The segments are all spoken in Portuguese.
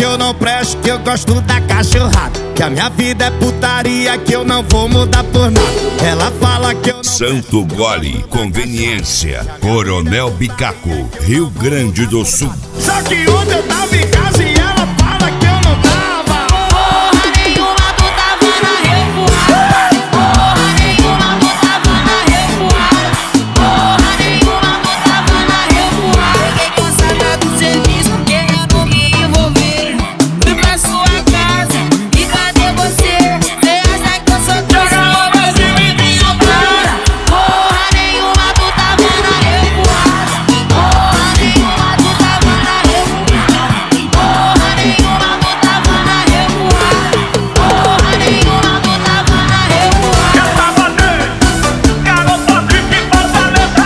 que eu não presto, que eu gosto da cachorrada, que a minha vida é putaria, que eu não vou mudar por nada. Ela fala que eu não Santo Gole, Conveniência, Coronel Bicaco, Rio Grande do Sul. Só que ontem eu tava em casa e ela fala que eu não tava. Porra nenhuma, tu tava na revoada. Porra nenhuma, tu tava na revoada. Porra nenhuma, tu tava na revoada. Cheguei cansada do serviço, querendo me envolver. Fui pra sua casa, e cadê você? Você acha que eu sou trouxa? Você me viu cara. Porra nenhuma, tu tava na revoada. Porra nenhuma, tu tava na revoada. Porra nenhuma, tu tava na revoada. Porra nenhuma, tu tava na revoada. Já tá batendo, garota triste e fortaleza.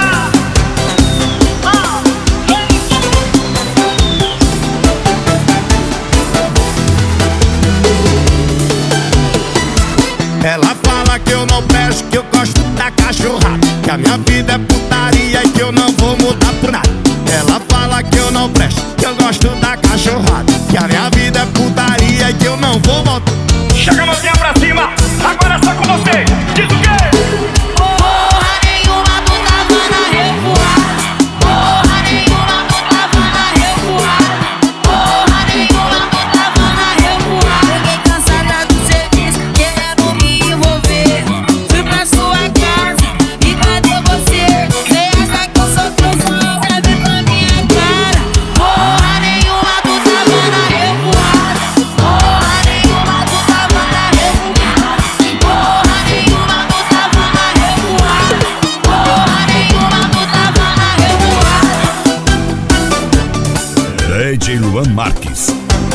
Ela fala que eu não presto, que eu gosto da cachorrada, que a minha vida é putaria e que eu não vou mudar por nada. Ela fala que eu não presto, que eu gosto da cachorrada, que a minha vida é putaria e que eu não vou voltar. Chega a mãozinha pra cima, agora é só com você. Diz o quê? Porra nenhuma, tu tava na revoada. Porra nenhuma, tu tava na revoada. Porra nenhuma, tu tava na revoada. Cheguei cansada do serviço, querendo me envolver. Fui pra sua casa, e cadê você? Você acha que eu sou trouxa? Serve pra minha cara. Porra nenhuma, tu tava na revoada. Porra nenhuma, tu tava na revoada. Porra nenhuma, tu tava na revoada. Porra nenhuma, tu tava na revoada. DJ Luan Marques.